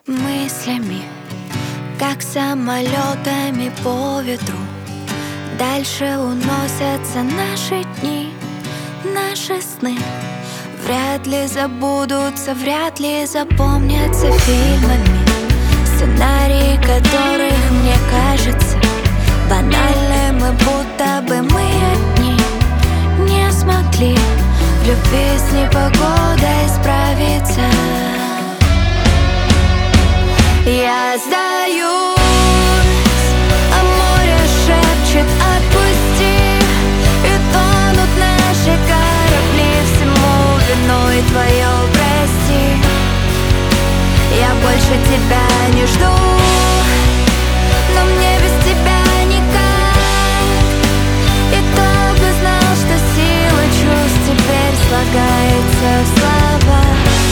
мыслями, как самолетами по ветру. Дальше уносятся наши дни, наши сны. Вряд ли забудутся, вряд ли запомнятся фильмами. Сценарии, которых, мне кажется, банальными, будто бы мы одни не смогли в любви с непогодой справиться. Я сдаюсь, а море шепчет: отпусти. И тонут наши корабли, всему виной твое прости. Я больше тебя не жду, но мне без тебя никак. И кто бы знал, что сила чувств теперь слагается в слова.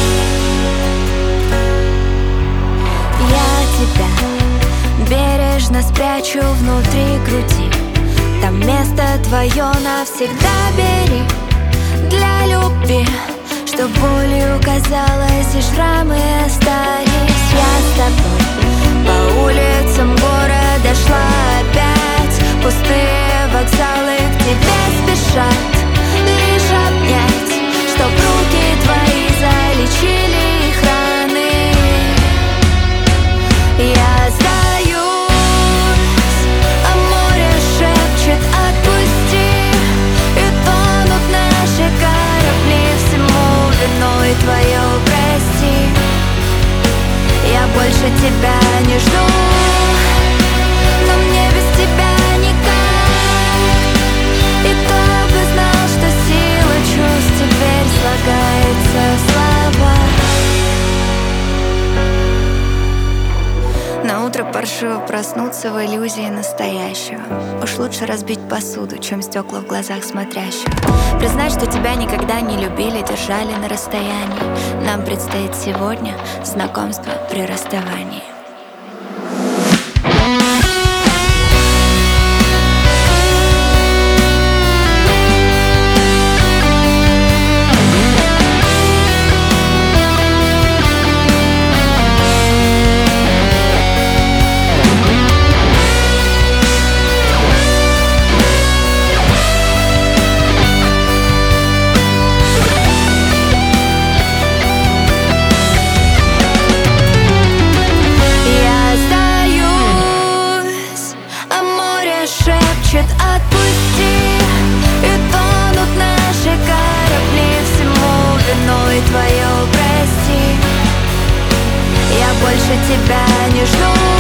Я тебя бережно спрячу внутри груди. Там место твое навсегда бери для любви, что болью казалось и шрамы остались. Я с тобой по улицам города шла опять. Пустые вокзалы к тебе спешат лишь обнять, чтоб руки твои залечили их раны. Я сдаюсь, а море шепчет: отпусти. И тонут наши корабли, всему виной твое прости. Я больше тебя не жду, но мне без тебя никак. И кто бы знал, что сила чувств теперь слагается в слова. На утро паршиво проснуться в иллюзии настоящего. Уж лучше разбить посуду, чем стекла в глазах смотрящего. Признать, что тебя никогда не любили, держали на расстоянии. Нам предстоит сегодня знакомство при расставании. Отпусти, и тонут наши корабли, всему виной твое прости. Я больше тебя не жду.